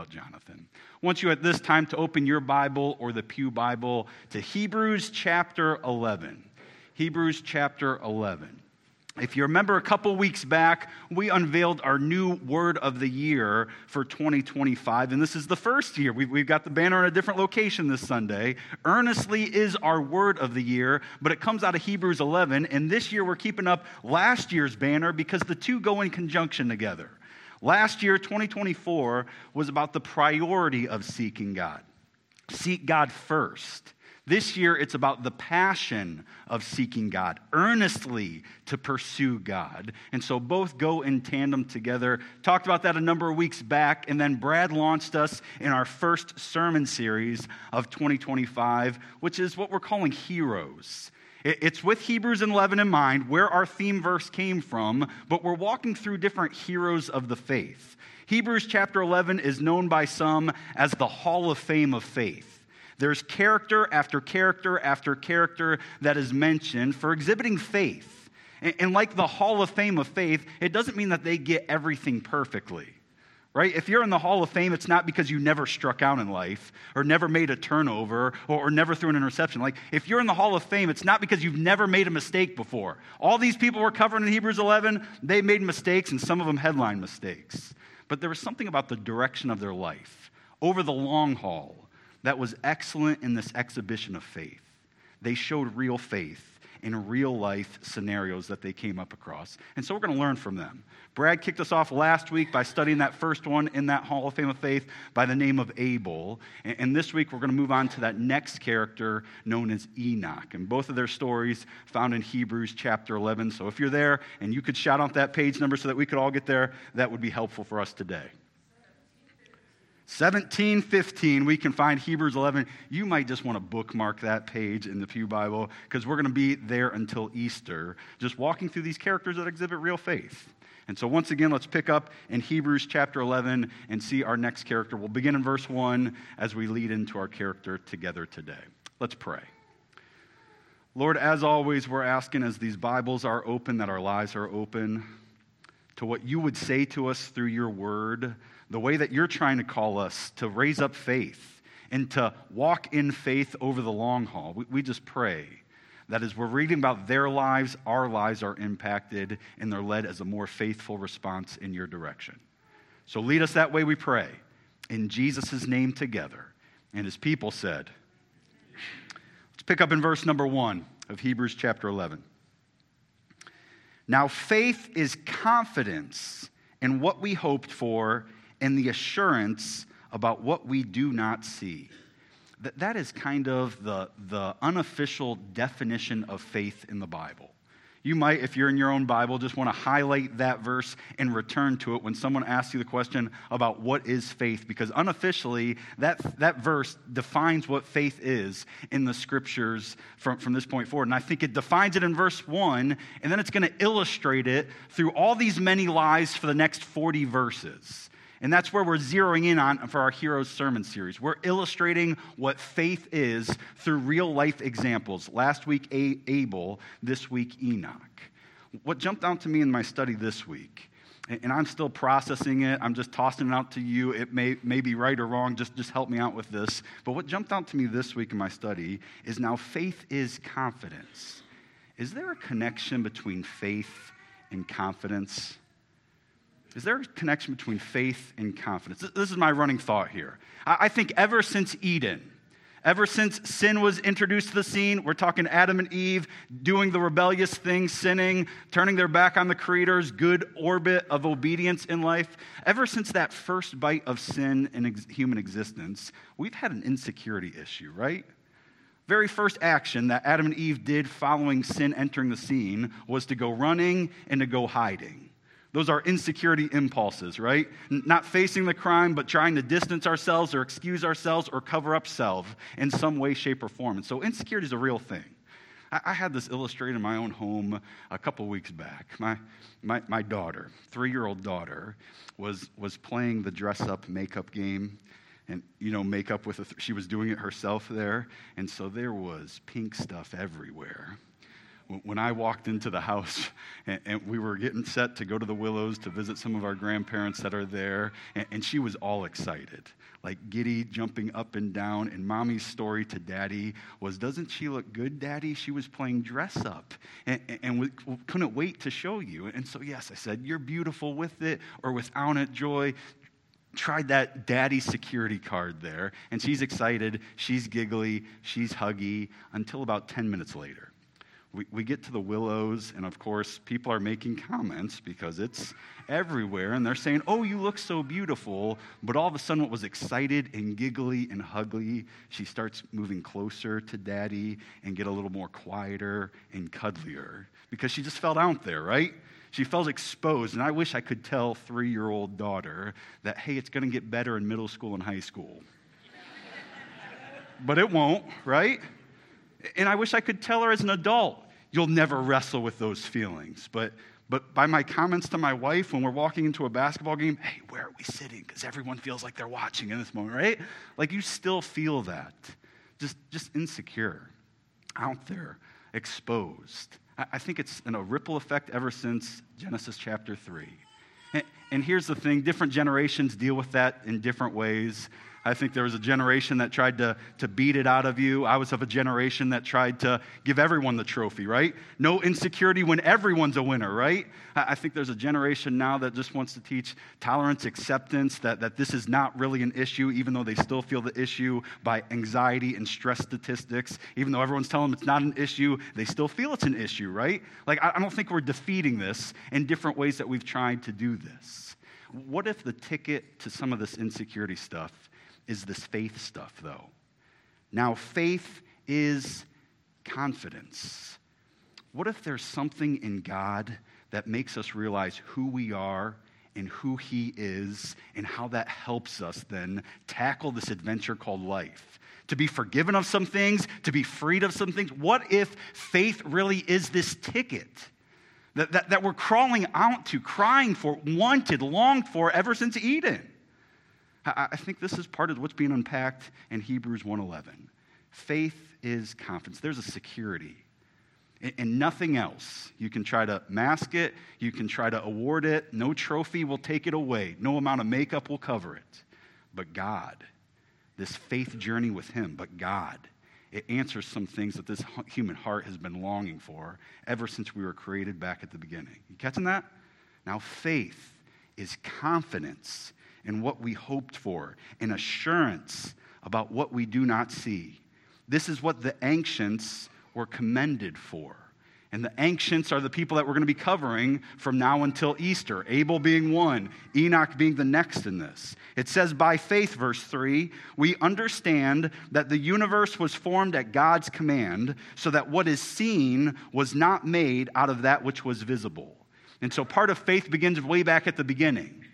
about Jonathan. I want you at this time to open your Bible or the Pew Bible to Hebrews chapter 11. Hebrews chapter 11. If you remember a couple weeks back, we unveiled our new word of the year for 2025, and this is the first year. We've got the banner in a different location this Sunday. Earnestly is our word of the year, but it comes out of Hebrews 11, and this year we're keeping up last year's banner because the two go in conjunction together. Last year, 2024, was about the priority of seeking God. Seek God first. This year, it's about the passion of seeking God, earnestly to pursue God. And so both go in tandem together. Talked about that a number of weeks back, and then Brad launched us in our first sermon series of 2025, which is what we're calling Heroes. It's with Hebrews 11 in mind, where our theme verse came from, but we're walking through different heroes of the faith. Hebrews chapter 11 is known by some as the Hall of Fame of faith. There's character after character after character that is mentioned for exhibiting faith. And like the Hall of Fame of faith, it doesn't mean that they get everything perfectly, right? If you're in the Hall of Fame, it's not because you never struck out in life or never made a turnover or never threw an interception. Like, if you're in the Hall of Fame, it's not because you've never made a mistake before. All these people we're covering in Hebrews 11, they made mistakes, and some of them headline mistakes. But there was something about the direction of their life over the long haul that was excellent in this exhibition of faith. They showed real faith in real life scenarios that they came up across. And so we're going to learn from them. Brad kicked us off last week by studying that first one in that Hall of Fame of faith by the name of Abel. And this week we're going to move on to that next character known as Enoch. And both of their stories found in Hebrews chapter 11. So if you're there and you could shout out that page number so that we could all get there, that would be helpful for us today. 1715, we can find Hebrews 11. You might just want to bookmark that page in the Pew Bible because we're going to be there until Easter, just walking through these characters that exhibit real faith. And so once again, let's pick up in Hebrews chapter 11 and see our next character. We'll begin in verse 1 as we lead into our character together today. Let's pray. Lord, as always, we're asking as these Bibles are open, that our lives are open to what you would say to us through your word, the way that you're trying to call us to raise up faith and to walk in faith over the long haul. We just pray that as we're reading about their lives, our lives are impacted and they're led as a more faithful response in your direction. So lead us that way, we pray, in Jesus' name together. And his people said, let's pick up in verse number 1 of Hebrews chapter 11. Now faith is confidence in what we hoped for and the assurance about what we do not see. That is kind of the unofficial definition of faith in the Bible. You might, if you're in your own Bible, just want to highlight that verse and return to it when someone asks you the question about what is faith, because unofficially, that verse defines what faith is in the scriptures from this point forward. And I think it defines it in verse 1, and then it's going to illustrate it through all these many lives for the next 40 verses. And that's where we're zeroing in on for our Heroes sermon series. We're illustrating what faith is through real life examples. Last week, Abel. This week, Enoch. What jumped out to me in my study this week, and I'm still processing it, I'm just tossing it out to you. It may be right or wrong. Just help me out with this. But what jumped out to me this week in my study is now faith is confidence. Is there a connection between faith and confidence? Is there a connection between faith and confidence? This is my running thought here. I think ever since Eden, ever since sin was introduced to the scene, we're talking Adam and Eve doing the rebellious thing, sinning, turning their back on the Creator's good orbit of obedience in life. Ever since that first bite of sin in human existence, we've had an insecurity issue, right? Very first action that Adam and Eve did following sin entering the scene was to go running and to go hiding. Those are insecurity impulses, right? Not facing the crime, but trying to distance ourselves or excuse ourselves or cover up self in some way, shape, or form. And so insecurity is a real thing. I had this illustrated in my own home a couple weeks back. My daughter, 3-year-old daughter, was playing the dress-up makeup game. And, makeup she was doing it herself there. And so there was pink stuff everywhere. when I walked into the house and we were getting set to go to the Willows to visit some of our grandparents that are there, and she was all excited, like giddy, jumping up and down. And Mommy's story to Daddy was, "Doesn't she look good, Daddy? She was playing dress up and we couldn't wait to show you." And so, yes, I said, "You're beautiful with it or without it, Joy." Tried that daddy security card there, and she's excited, she's giggly, she's huggy, until about 10 minutes later. We get to the Willows, and of course, people are making comments because it's everywhere, and they're saying, "Oh, you look so beautiful." But all of a sudden, what was excited and giggly and huggy, she starts moving closer to Daddy and get a little more quieter and cuddlier because she just felt out there, right? She felt exposed, and I wish I could tell 3-year-old daughter that, hey, it's going to get better in middle school and high school. But it won't, right? And I wish I could tell her as an adult, you'll never wrestle with those feelings. But by my comments to my wife when we're walking into a basketball game, hey, where are we sitting? Because everyone feels like they're watching in this moment, right? Like you still feel that. Just insecure, out there, exposed. I think it's in a ripple effect ever since Genesis chapter 3. And here's the thing, different generations deal with that in different ways. I think there was a generation that tried to beat it out of you. I was of a generation that tried to give everyone the trophy, right? No insecurity when everyone's a winner, right? I think there's a generation now that just wants to teach tolerance, acceptance, that this is not really an issue, even though they still feel the issue by anxiety and stress statistics. Even though everyone's telling them it's not an issue, they still feel it's an issue, right? Like, I don't think we're defeating this in different ways that we've tried to do this. What if the ticket to some of this insecurity stuff is this faith stuff, though? Now, faith is confidence. What if there's something in God that makes us realize who we are and who He is and how that helps us then tackle this adventure called life? To be forgiven of some things, to be freed of some things. What if faith really is this ticket that we're crawling out to, crying for, wanted, longed for ever since Eden? I think this is part of what's being unpacked in Hebrews 1:11. Faith is confidence. There's a security and nothing else. You can try to mask it. You can try to award it. No trophy will take it away. No amount of makeup will cover it. But God, this faith journey with Him, but God, it answers some things that this human heart has been longing for ever since we were created back at the beginning. You catching that? Now, faith is confidence in what we hoped for, an assurance about what we do not see. This is what the ancients were commended for. And the ancients are the people that we're going to be covering from now until Easter, Abel being one, Enoch being the next in this. It says, by faith, verse 3, we understand that the universe was formed at God's command, so that what is seen was not made out of that which was visible. And so part of faith begins way back at the beginning.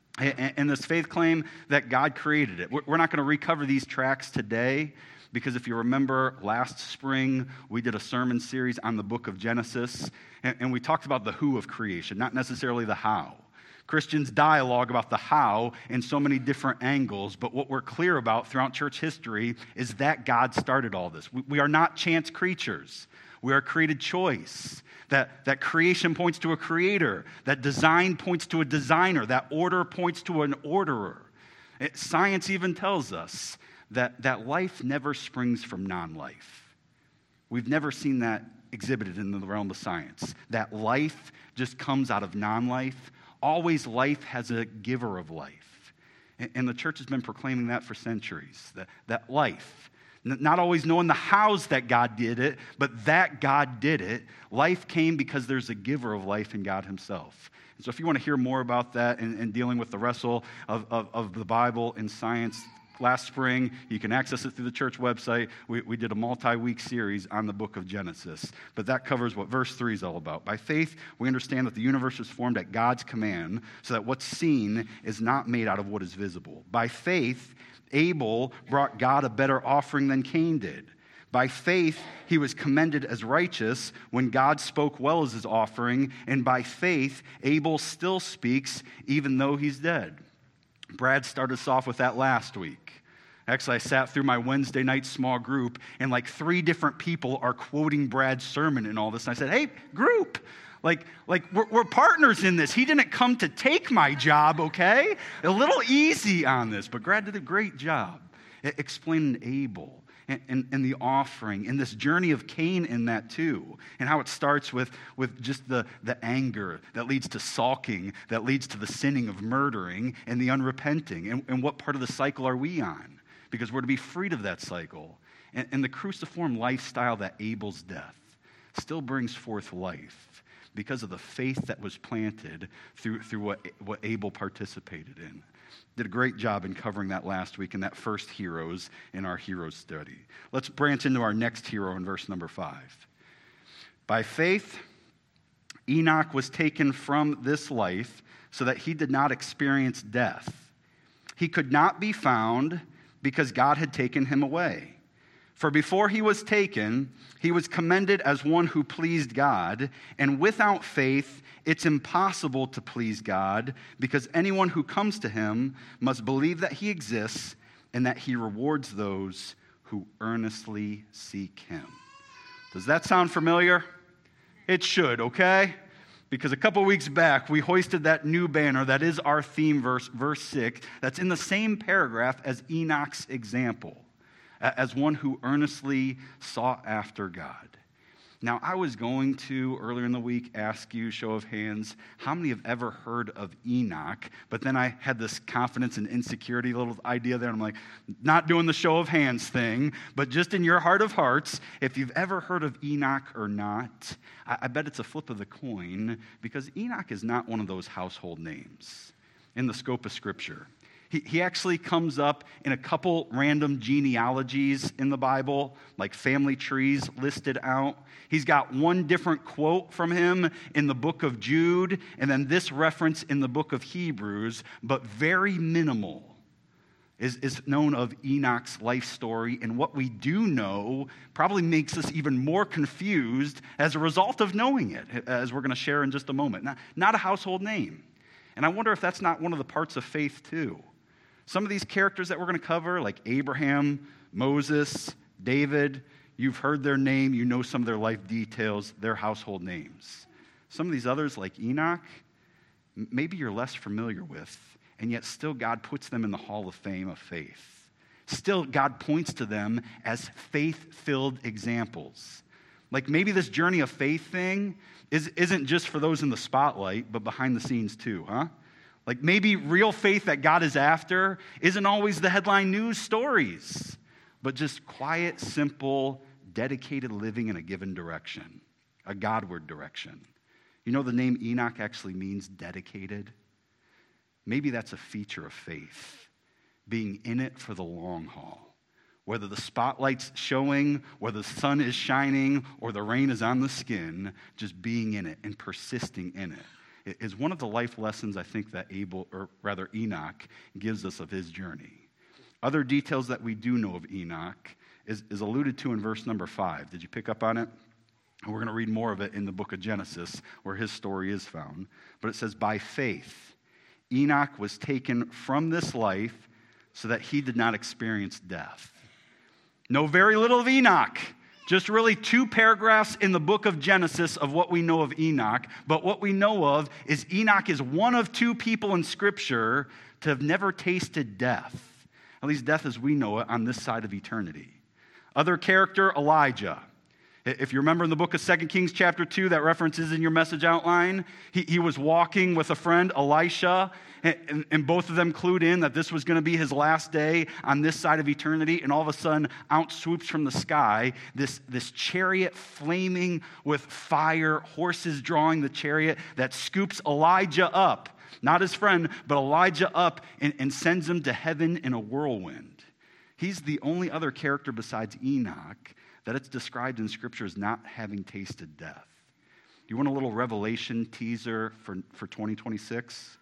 And this faith claim that God created it. We're not going to recover these tracks today because if you remember last spring, we did a sermon series on the book of Genesis, and we talked about the who of creation, not necessarily the how. Christians dialogue about the how in so many different angles, but what we're clear about throughout church history is that God started all this. We are not chance creatures. We are created choice. That creation points to a creator. That design points to a designer. That order points to an orderer. Science even tells us that life never springs from non-life. We've never seen that exhibited in the realm of science. That life just comes out of non-life. Always life has a giver of life. And the church has been proclaiming that for centuries. That life, not always knowing the hows that God did it, but that God did it. Life came because there's a giver of life in God Himself. And so if you want to hear more about that and dealing with the wrestle of the Bible and science, last spring, you can access it through the church website. We did a multi-week series on the book of Genesis. But that covers what verse 3 is all about. By faith, we understand that the universe was formed at God's command, so that what's seen is not made out of what is visible. By faith, Abel brought God a better offering than Cain did. By faith, he was commended as righteous when God spoke well as his offering. And by faith, Abel still speaks even though he's dead. Brad started us off with that last week. Actually, I sat through my Wednesday night small group, and like 3 different people are quoting Brad's sermon and all this. And I said, hey, group, we're partners in this. He didn't come to take my job, okay? A little easy on this, but Brad did a great job explaining Abel and the offering, and this journey of Cain in that too, and how it starts with just the anger that leads to sulking, that leads to the sinning of murdering, and the unrepenting. And what part of the cycle are we on? Because we're to be freed of that cycle. And the cruciform lifestyle that Abel's death still brings forth life because of the faith that was planted through what Abel participated in. Did a great job in covering that last week in that first heroes in our heroes study. Let's branch into our next hero in verse number 5. By faith, Enoch was taken from this life so that he did not experience death. He could not be found because God had taken him away. For before he was taken, he was commended as one who pleased God, and without faith, it's impossible to please God, because anyone who comes to him must believe that he exists and that he rewards those who earnestly seek him. Does that sound familiar? It should, okay? Because a couple weeks back, we hoisted that new banner that is our theme verse, verse 6, that's in the same paragraph as Enoch's example, as one who earnestly sought after God. Now, I was going to, earlier in the week, ask you, show of hands, how many have ever heard of Enoch? But then I had this confidence and insecurity little idea there, and I'm like, not doing the show of hands thing, but just in your heart of hearts, if you've ever heard of Enoch or not, I bet it's a flip of the coin, because Enoch is not one of those household names in the scope of Scripture. He actually comes up in a couple random genealogies in the Bible, like family trees listed out. He's got one different quote from him in the book of Jude, and then this reference in the book of Hebrews, but very minimal is known of Enoch's life story. And what we do know probably makes us even more confused as a result of knowing it, as we're going to share in just a moment. Not a household name. And I wonder if that's not one of the parts of faith too. Some of these characters that we're going to cover, like Abraham, Moses, David, you've heard their name, you know some of their life details, their household names. Some of these others, like Enoch, maybe you're less familiar with, and yet still God puts them in the Hall of Fame of faith. Still, God points to them as faith-filled examples. Like maybe this journey of faith thing isn't just for those in the spotlight, but behind the scenes too, huh? Like maybe real faith that God is after isn't always the headline news stories, but just quiet, simple, dedicated living in a given direction, a Godward direction. You know the name Enoch actually means dedicated? Maybe that's a feature of faith, being in it for the long haul. Whether the spotlight's showing, whether the sun is shining, or the rain is on the skin, just being in it and persisting in it is one of the life lessons I think that Enoch gives us of his journey. Other details that we do know of Enoch is alluded to in verse number 5. Did you pick up on it? And we're going to read more of it in the book of Genesis, where his story is found. But it says, by faith, Enoch was taken from this life so that he did not experience death. Know very little of Enoch. Just really 2 paragraphs in the book of Genesis of what we know of Enoch. But what we know of is Enoch is one of 2 people in Scripture to have never tasted death. At least death as we know it on this side of eternity. Other character, Elijah. If you remember in the book of 2 Kings chapter 2, that reference is in your message outline. He was walking with a friend, Elisha, and both of them clued in that this was going to be his last day on this side of eternity, and all of a sudden, out swoops from the sky this chariot flaming with fire, horses drawing the chariot that scoops Elijah up, not his friend, but Elijah up and sends him to heaven in a whirlwind. He's the only other character besides Enoch that it's described in Scripture as not having tasted death. You want a little Revelation teaser for 2026?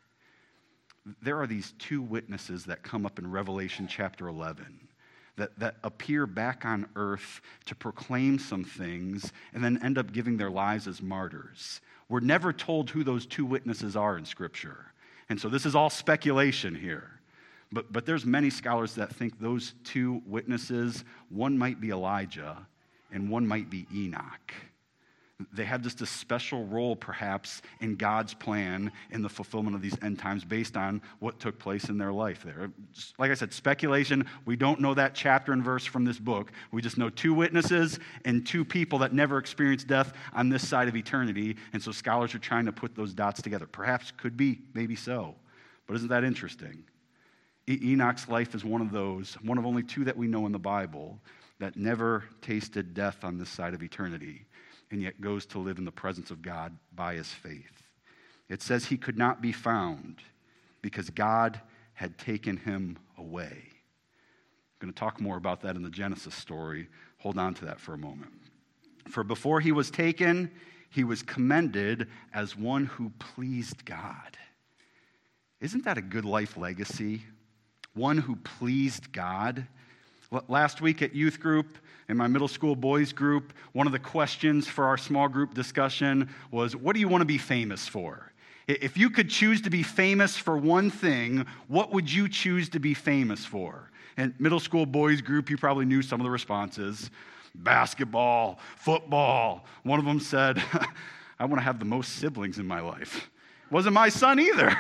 There are these 2 witnesses that come up in Revelation chapter 11 that appear back on earth to proclaim some things and then end up giving their lives as martyrs. We're never told who those 2 witnesses are in Scripture. And so this is all speculation here. But there's many scholars that think those two witnesses, one might be Elijah and one might be Enoch. They have just a special role, perhaps, in God's plan in the fulfillment of these end times based on what took place in their life there. Just, like I said, speculation. We don't know that chapter and verse from this book. We just know two witnesses and two people that never experienced death on this side of eternity. And so scholars are trying to put those dots together. Perhaps, could be, maybe so. But isn't that interesting? Enoch's life is one of those, one of only two that we know in the Bible that never tasted death on this side of eternity, and yet goes to live in the presence of God by his faith. It says he could not be found because God had taken him away. I'm going to talk more about that in the Genesis story. Hold on to that for a moment. For before he was taken, he was commended as one who pleased God. Isn't that a good life legacy? One who pleased God. Last week at youth group, in my middle school boys group, one of the questions for our small group discussion was, what do you want to be famous for? If you could choose to be famous for one thing, what would you choose to be famous for? And middle school boys group, you probably knew some of the responses. Basketball, football. One of them said, I want to have the most siblings in my life. Wasn't my son either.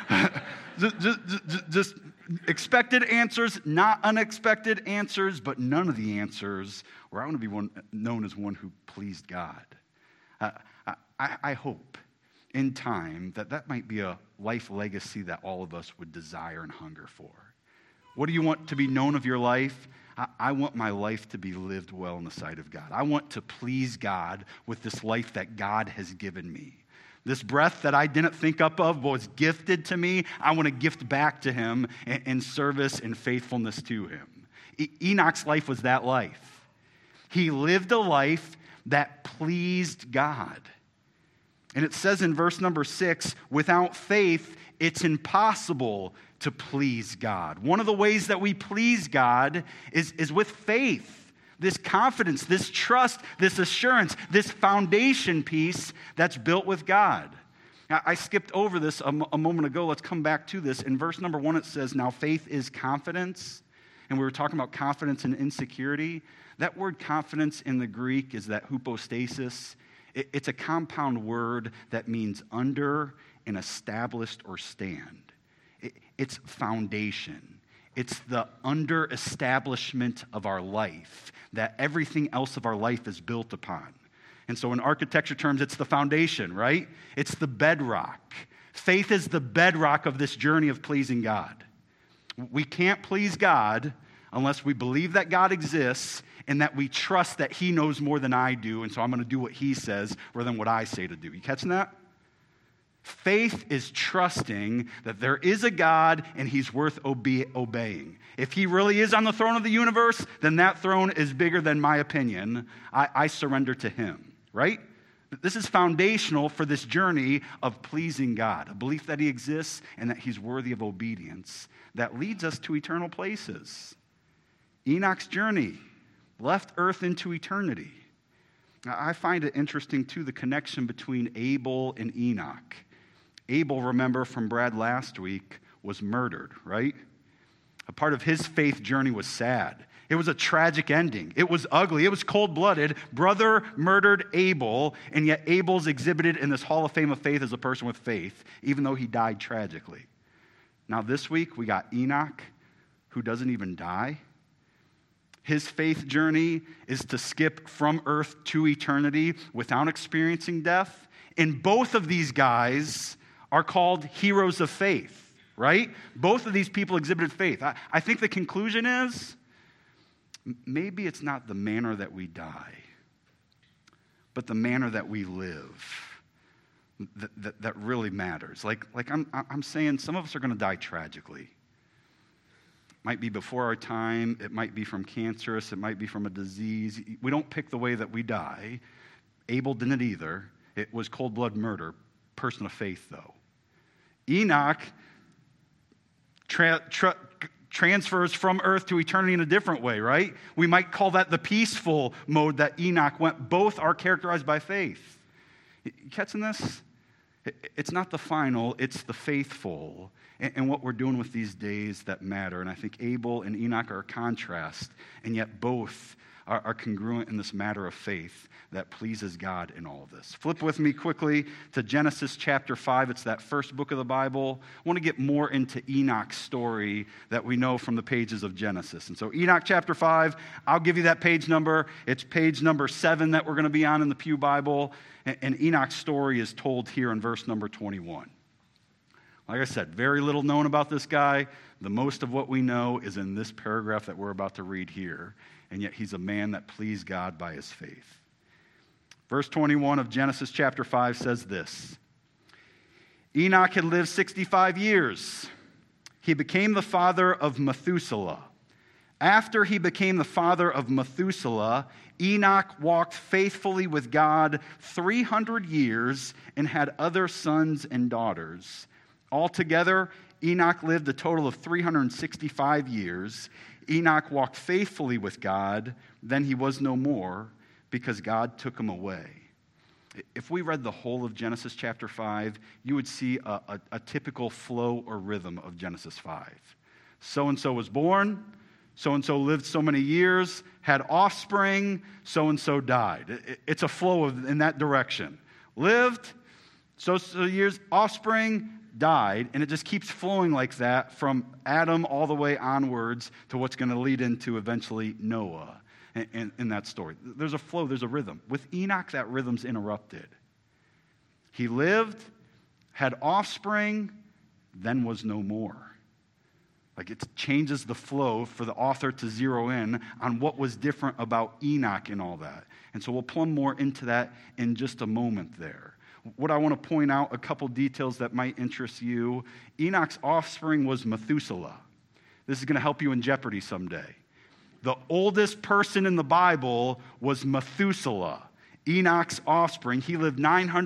just expected answers, not unexpected answers, but none of the answers where I want to be known as one who pleased God. I hope in time that might be a life legacy that all of us would desire and hunger for. What do you want to be known of your life? I want my life to be lived well in the sight of God. I want to please God with this life that God has given me. This breath that I didn't think up of was gifted to me. I want to gift back to him in service and faithfulness to him. Enoch's life was that life. He lived a life that pleased God. And it says in verse number 6, without faith, it's impossible to please God. One of the ways that we please God is with faith. This confidence, this trust, this assurance, this foundation piece that's built with God. Now, I skipped over this a moment ago. Let's come back to this. In verse number 1, it says, now faith is confidence. And we were talking about confidence and insecurity. That word confidence in the Greek is that hypostasis. It's a compound word that means under and established or stand. It's foundation. It's the under establishment of our life that everything else of our life is built upon. And so in architecture terms, it's the foundation, right? It's the bedrock. Faith is the bedrock of this journey of pleasing God. We can't please God unless we believe that God exists and that we trust that he knows more than I do, and so I'm going to do what he says rather than what I say to do. You catching that? Faith is trusting that there is a God and he's worth obeying. If he really is on the throne of the universe, then that throne is bigger than my opinion. I surrender to him, right? This is foundational for this journey of pleasing God, a belief that he exists and that he's worthy of obedience that leads us to eternal places. Enoch's journey left earth into eternity. Now, I find it interesting, too, the connection between Abel and Enoch. Abel, remember from Brad last week, was murdered, right? A part of his faith journey was sad. It was a tragic ending. It was ugly. It was cold-blooded. Brother murdered Abel, and yet Abel's exhibited in this hall of fame of faith as a person with faith, even though he died tragically. Now this week, we got Enoch, who doesn't even die. His faith journey is to skip from earth to eternity without experiencing death. And both of these guys are called heroes of faith, right? Both of these people exhibited faith. I think the conclusion is maybe it's not the manner that we die, but the manner that we live that really matters. Like I'm saying, some of us are going to die tragically. Might be before our time. It might be from cancerous. It might be from a disease. We don't pick the way that we die. Abel didn't either. It was cold-blood murder. Person of faith, though. Enoch transfers from earth to eternity in a different way, right? We might call that the peaceful mode that Enoch went. Both are characterized by faith. You catching this? It's not the final, it's the faithful. And what we're doing with these days that matter. And I think Abel and Enoch are a contrast, and yet both are congruent in this matter of faith that pleases God in all of this. Flip with me quickly to Genesis chapter 5. It's that first book of the Bible. I want to get more into Enoch's story that we know from the pages of Genesis. And so Enoch chapter 5, I'll give you that page number. It's page number 7 that we're going to be on in the Pew Bible. And Enoch's story is told here in verse number 21. Like I said, very little known about this guy. The most of what we know is in this paragraph that we're about to read here. And yet he's a man that pleased God by his faith. Verse 21 of Genesis chapter 5 says this: Enoch had lived 65 years. He became the father of Methuselah. After he became the father of Methuselah, Enoch walked faithfully with God 300 years and had other sons and daughters. Altogether, Enoch lived a total of 365 years. Enoch walked faithfully with God. Then he was no more because God took him away. If we read the whole of Genesis chapter 5, you would see a typical flow or rhythm of Genesis 5. So-and-so was born. So-and-so lived so many years, had offspring. So-and-so died. It's a flow in that direction. Lived, so years, offspring, died, and it just keeps flowing like that from Adam all the way onwards to what's going to lead into eventually Noah in that story. There's a flow, there's a rhythm. With Enoch, that rhythm's interrupted. He lived, had offspring, then was no more. Like it changes the flow for the author to zero in on what was different about Enoch and all that. And so we'll plumb more into that in just a moment there. What I want to point out, a couple details that might interest you. Enoch's offspring was Methuselah. This is going to help you in Jeopardy someday. The oldest person in the Bible was Methuselah, Enoch's offspring. He lived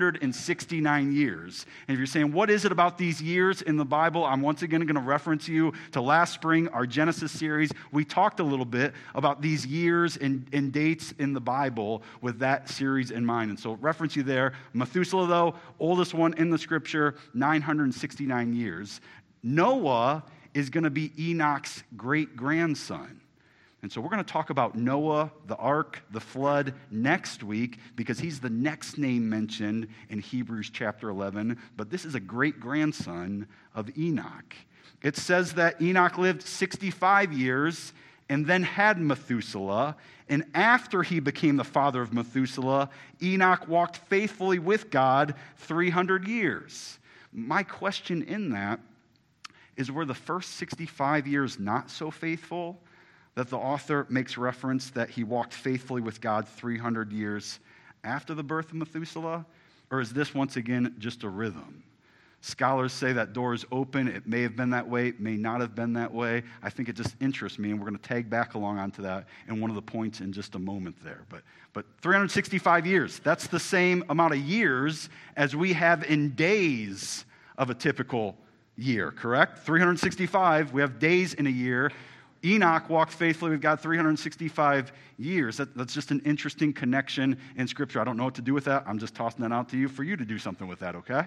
969 years. And if you're saying, what is it about these years in the Bible? I'm once again going to reference you to last spring, our Genesis series. We talked a little bit about these years and dates in the Bible with that series in mind. And so reference you there. Methuselah, though, oldest one in the scripture, 969 years. Noah is going to be Enoch's great-grandson. And so we're going to talk about Noah, the ark, the flood next week because he's the next name mentioned in Hebrews chapter 11. But this is a great-grandson of Enoch. It says that Enoch lived 65 years and then had Methuselah. And after he became the father of Methuselah, Enoch walked faithfully with God 300 years. My question in that is, were the first 65 years not so faithful that the author makes reference that he walked faithfully with God 300 years after the birth of Methuselah? Or is this, once again, just a rhythm? Scholars say that door is open. It may have been that way. It may not have been that way. I think it just interests me, and we're going to tag back along onto that in one of the points in just a moment there. But 365 years, that's the same amount of years as we have in days of a typical year, correct? 365, we have days in a year. Enoch walked faithfully with God 365 years. That's just an interesting connection in Scripture. I don't know what to do with that. I'm just tossing that out to you for you to do something with that, okay?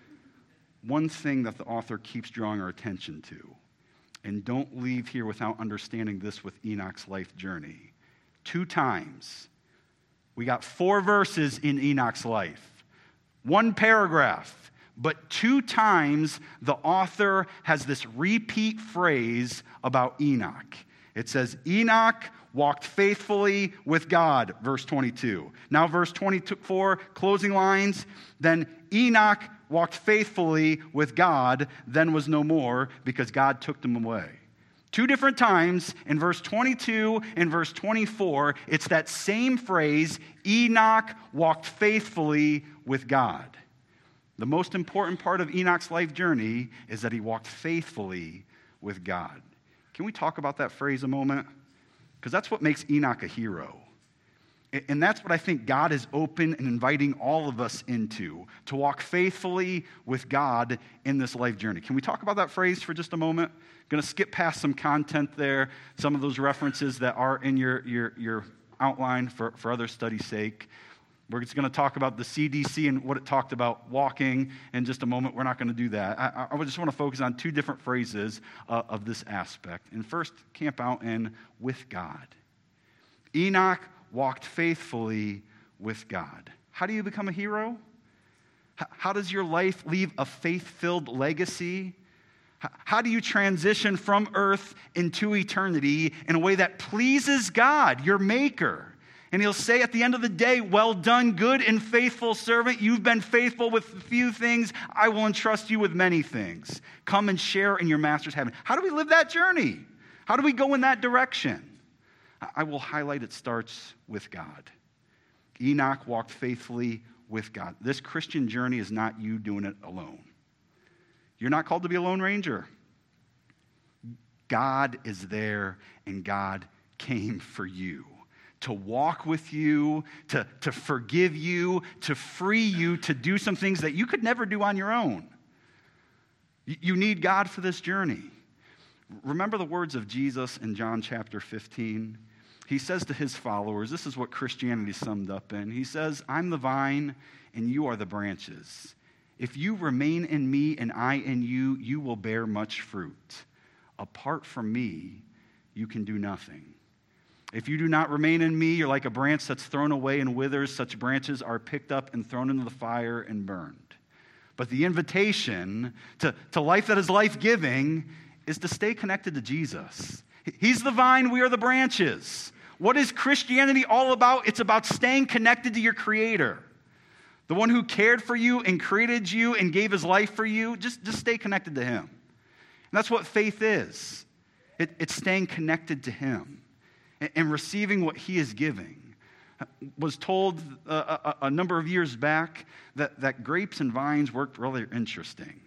One thing that the author keeps drawing our attention to, and don't leave here without understanding this with Enoch's life journey. 2 times, we got 4 verses in Enoch's life. 1 paragraph. But 2 times the author has this repeat phrase about Enoch. It says, Enoch walked faithfully with God, verse 22. Now verse 24, closing lines, then Enoch walked faithfully with God, then was no more because God took them away. 2 different times in verse 22 and verse 24, it's that same phrase, Enoch walked faithfully with God. The most important part of Enoch's life journey is that he walked faithfully with God. Can we talk about that phrase a moment? Because that's what makes Enoch a hero. And that's what I think God is open and inviting all of us into, to walk faithfully with God in this life journey. Can we talk about that phrase for just a moment? I'm going to skip past some content there, some of those references that are in your outline for other study's sake. We're just going to talk about the CDC and what it talked about walking in just a moment. We're not going to do that. I just want to focus on two different phrases of this aspect. And first, camp out in with God. Enoch walked faithfully with God. How do you become a hero? How does your life leave a faith-filled legacy? How do you transition from earth into eternity in a way that pleases God, your maker? And he'll say at the end of the day, well done, good and faithful servant. You've been faithful with a few things. I will entrust you with many things. Come and share in your master's heaven. How do we live that journey? How do we go in that direction? I will highlight it starts with God. Enoch walked faithfully with God. This Christian journey is not you doing it alone. You're not called to be a lone ranger. God is there, and God came for you. To walk with you, to forgive you, to free you, to do some things that you could never do on your own. You need God for this journey. Remember the words of Jesus in John chapter 15? He says to his followers, this is what Christianity summed up in. He says, I'm the vine and you are the branches. If you remain in me and I in you, you will bear much fruit. Apart from me, you can do nothing. If you do not remain in me, you're like a branch that's thrown away and withers. Such branches are picked up and thrown into the fire and burned. But the invitation to life that is life-giving is to stay connected to Jesus. He's the vine, we are the branches. What is Christianity all about? It's about staying connected to your Creator. The one who cared for you and created you and gave his life for you. Just stay connected to him. And that's what faith is. It's staying connected to him and receiving what he is giving. Was told a number of years back that grapes and vines worked really interesting.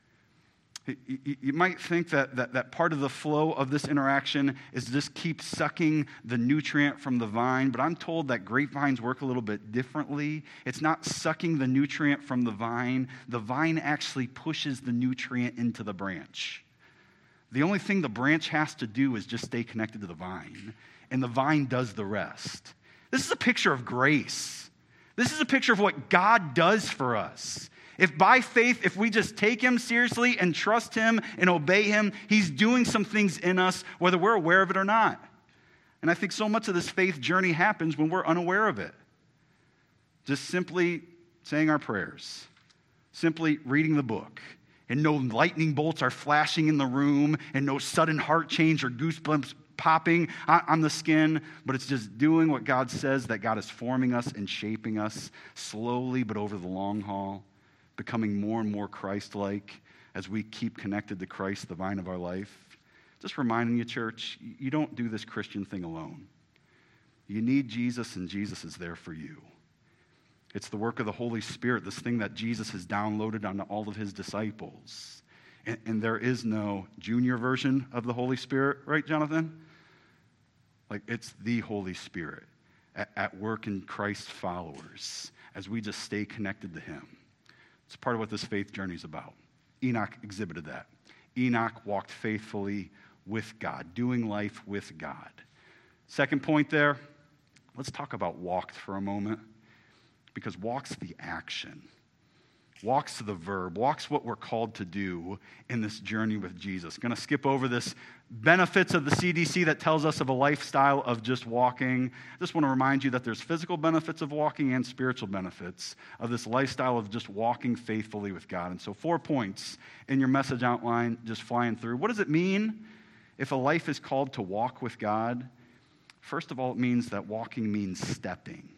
You might think that part of the flow of this interaction is just keep sucking the nutrient from the vine, but I'm told that grapevines work a little bit differently. It's not sucking the nutrient from the vine. The vine actually pushes the nutrient into the branch. The only thing the branch has to do is just stay connected to the vine, and the vine does the rest. This is a picture of grace. This is a picture of what God does for us. If by faith, if we just take him seriously and trust him and obey him, he's doing some things in us, whether we're aware of it or not. And I think so much of this faith journey happens when we're unaware of it. Just simply saying our prayers, simply reading the book, and no lightning bolts are flashing in the room, and no sudden heart change or goosebumps popping on the skin, but it's just doing what God says, that God is forming us and shaping us slowly but over the long haul, becoming more and more Christ-like as we keep connected to Christ, the vine of our life. Just reminding you, church, you don't do this Christian thing alone. You need Jesus, and Jesus is there for you. It's the work of the Holy Spirit, this thing that Jesus has downloaded onto all of his disciples. And there is no junior version of the Holy Spirit, right, Jonathan? Like, it's the Holy Spirit at work in Christ's followers as we just stay connected to him. It's part of what this faith journey is about. Enoch exhibited that. Enoch walked faithfully with God, doing life with God. Second point there, let's talk about walked for a moment, because walk's the action. Walk's the verb. Walk's what we're called to do in this journey with Jesus. Going to skip over this benefits of the CDC that tells us of a lifestyle of just walking. I just want to remind you that there's physical benefits of walking and spiritual benefits of this lifestyle of just walking faithfully with God. And so 4 points in your message outline, just flying through. What does it mean if a life is called to walk with God? First of all, it means that walking means stepping.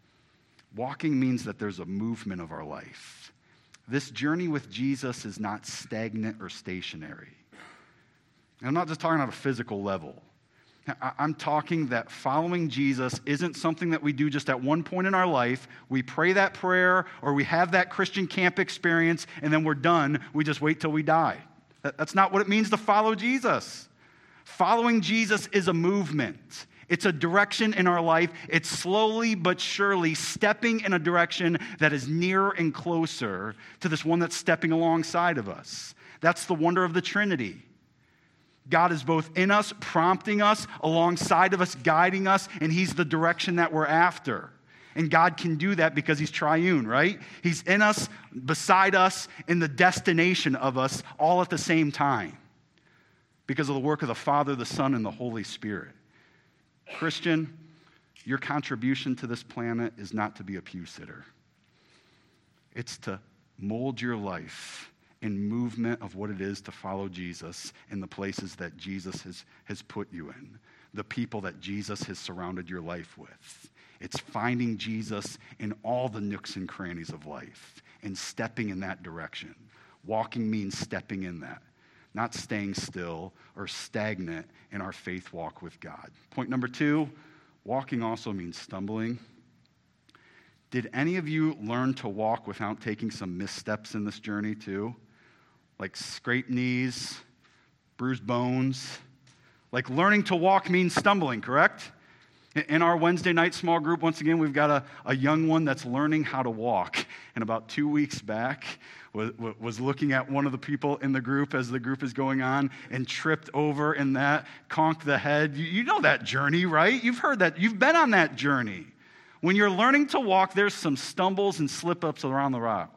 Walking means that there's a movement of our life. This journey with Jesus is not stagnant or stationary. And I'm not just talking on a physical level. I'm talking that following Jesus isn't something that we do just at one point in our life. We pray that prayer or we have that Christian camp experience and then we're done. We just wait till we die. That's not what it means to follow Jesus. Following Jesus is a movement. It's a direction in our life. It's slowly but surely stepping in a direction that is nearer and closer to this one that's stepping alongside of us. That's the wonder of the Trinity. God is both in us, prompting us, alongside of us, guiding us, and he's the direction that we're after. And God can do that because he's triune, right? He's in us, beside us, in the destination of us, all at the same time. Because of the work of the Father, the Son, and the Holy Spirit. Christian, your contribution to this planet is not to be a pew sitter. It's to mold your life in movement of what it is to follow Jesus in the places that Jesus has put you in, the people that Jesus has surrounded your life with. It's finding Jesus in all the nooks and crannies of life and stepping in that direction. Walking means stepping in that, not staying still or stagnant in our faith walk with God. Point number 2, walking also means stumbling. Did any of you learn to walk without taking some missteps in this journey too? Like scraped knees, bruised bones. Like learning to walk means stumbling, correct? In our Wednesday night small group, once again, we've got a young one that's learning how to walk. And about 2 weeks back, was looking at one of the people in the group as the group is going on and tripped over in that, conked the head. You know that journey, right? You've heard that. You've been on that journey. When you're learning to walk, there's some stumbles and slip-ups around the route.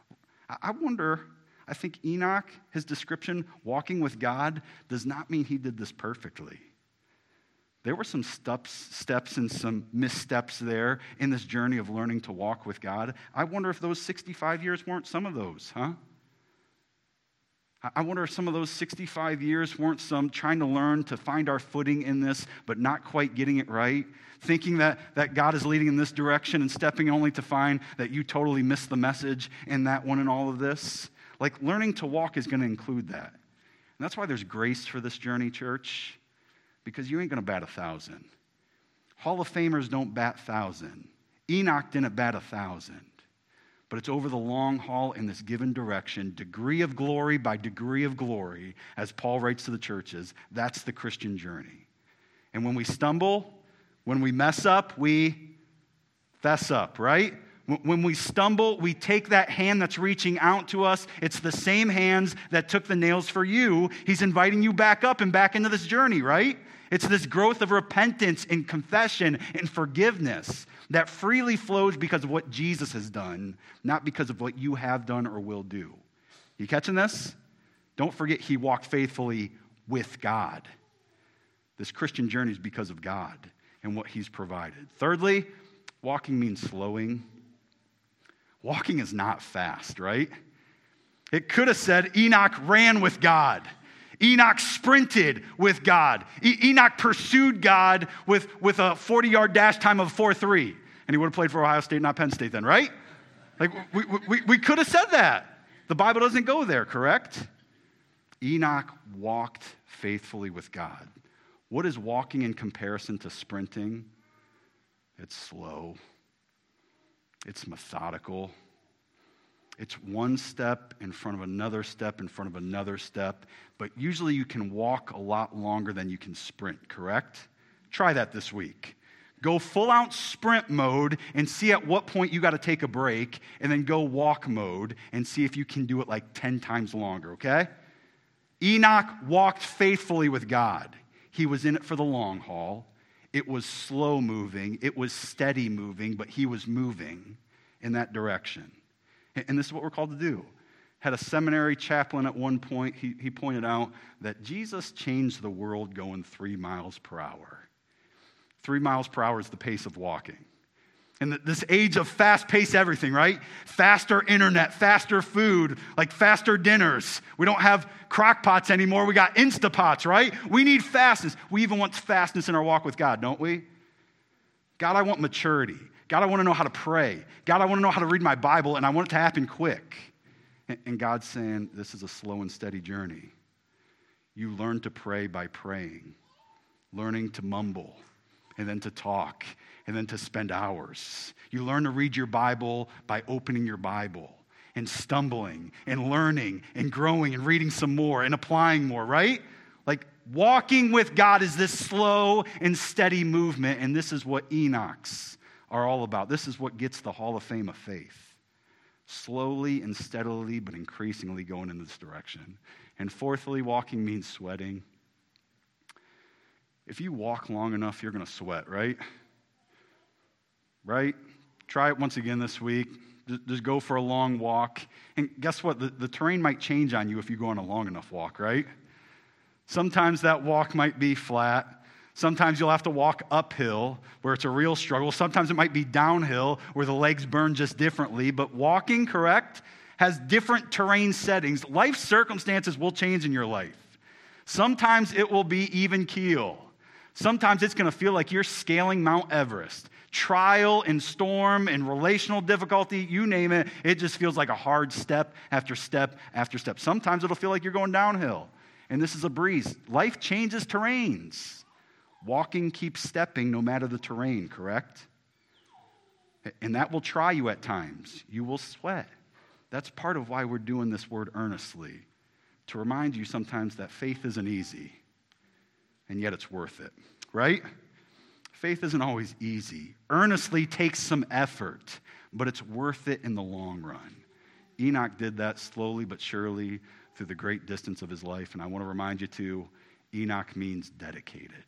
I think Enoch, his description, walking with God, does not mean he did this perfectly. There were some steps and some missteps there in this journey of learning to walk with God. I wonder if those 65 years weren't some of those, huh? I wonder if some of those 65 years weren't some trying to learn to find our footing in this, but not quite getting it right, thinking that God is leading in this direction and stepping only to find that you totally missed the message in that one and all of this. Like learning to walk is going to include that. And that's why there's grace for this journey, church, because you ain't going to bat 1,000. Hall of Famers don't bat 1,000. Enoch didn't bat 1,000. But it's over the long haul in this given direction, degree of glory by degree of glory, as Paul writes to the churches. That's the Christian journey. And when we stumble, when we mess up, we fess up, right? When we stumble, we take that hand that's reaching out to us. It's the same hands that took the nails for you. He's inviting you back up and back into this journey, right? It's this growth of repentance and confession and forgiveness that freely flows because of what Jesus has done, not because of what you have done or will do. You catching this? Don't forget he walked faithfully with God. This Christian journey is because of God and what he's provided. Thirdly, walking means slowing. Walking is not fast, right? It could have said Enoch ran with God. Enoch sprinted with God. Enoch pursued God with a 40-yard dash time of 4.3. And he would have played for Ohio State, not Penn State then, right? Like, we could have said that. The Bible doesn't go there, correct? Enoch walked faithfully with God. What is walking in comparison to sprinting? It's slow. It's methodical. It's one step in front of another step in front of another step. But usually you can walk a lot longer than you can sprint, correct? Try that this week. Go full-out sprint mode and see at what point you got to take a break, and then go walk mode and see if you can do it like 10 times longer, okay? Enoch walked faithfully with God. He was in it for the long haul. It was slow moving. It was steady moving, but he was moving in that direction. And this is what we're called to do. Had a seminary chaplain at one point, he pointed out that Jesus changed the world going 3 miles per hour. 3 miles per hour is the pace of walking. In this age of fast-paced everything, right? Faster internet, faster food, like faster dinners. We don't have crock pots anymore. We got Instapots, right? We need fastness. We even want fastness in our walk with God, don't we? God, I want maturity. God, I want to know how to pray. God, I want to know how to read my Bible, and I want it to happen quick. And God's saying, this is a slow and steady journey. You learn to pray by praying, learning to mumble, and then to talk, and then to spend hours. You learn to read your Bible by opening your Bible and stumbling and learning and growing and reading some more and applying more, right? Like walking with God is this slow and steady movement, and this is what Enoch's are all about. This is what gets the Hall of Fame of faith. Slowly and steadily, but increasingly going in this direction. And fourthly, walking means sweating. If you walk long enough, you're going to sweat, right? Right? Try it once again this week. Just go for a long walk. And guess what? The terrain might change on you if you go on a long enough walk, right? Sometimes that walk might be flat. Sometimes you'll have to walk uphill where it's a real struggle. Sometimes it might be downhill where the legs burn just differently. But walking, correct, has different terrain settings. Life circumstances will change in your life. Sometimes it will be even keel. Sometimes it's going to feel like you're scaling Mount Everest. Trial and storm and relational difficulty, you name it, it just feels like a hard step after step after step. Sometimes it'll feel like you're going downhill, and this is a breeze. Life changes terrains. Walking keeps stepping no matter the terrain, correct? And that will try you at times. You will sweat. That's part of why we're doing this word earnestly, to remind you sometimes that faith isn't easy, and yet it's worth it, right? Faith isn't always easy. Earnestly takes some effort, but it's worth it in the long run. Enoch did that slowly but surely through the great distance of his life, and I want to remind you too, Enoch means dedicated.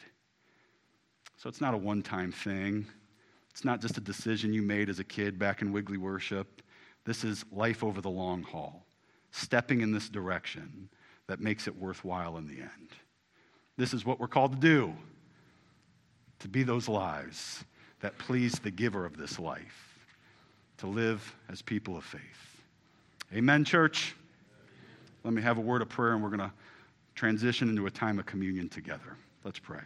So it's not a one-time thing. It's not just a decision you made as a kid back in Wiggly Worship. This is life over the long haul, stepping in this direction that makes it worthwhile in the end. This is what we're called to do. To be those lives that please the giver of this life, to live as people of faith. Amen, church? Let me have a word of prayer, and we're going to transition into a time of communion together. Let's pray.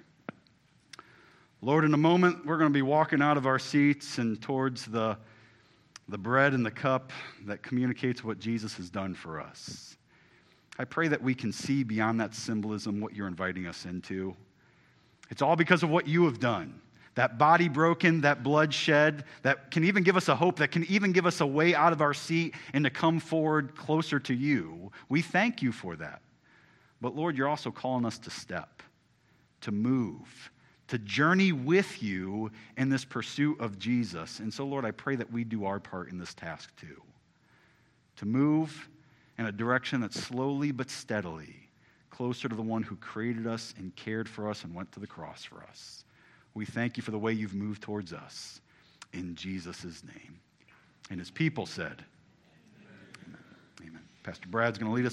Lord, in a moment, we're going to be walking out of our seats and towards the bread and the cup that communicates what Jesus has done for us. I pray that we can see beyond that symbolism what you're inviting us into. It's all because of what you have done. That body broken, that blood shed, that can even give us a hope, that can even give us a way out of our seat and to come forward closer to you. We thank you for that. But Lord, you're also calling us to step, to move, to journey with you in this pursuit of Jesus. And so, Lord, I pray that we do our part in this task too, to move in a direction that's slowly but steadily closer to the one who created us and cared for us and went to the cross for us. We thank you for the way you've moved towards us. In Jesus' name. And his people said, Amen. Amen. Pastor Brad's going to lead us.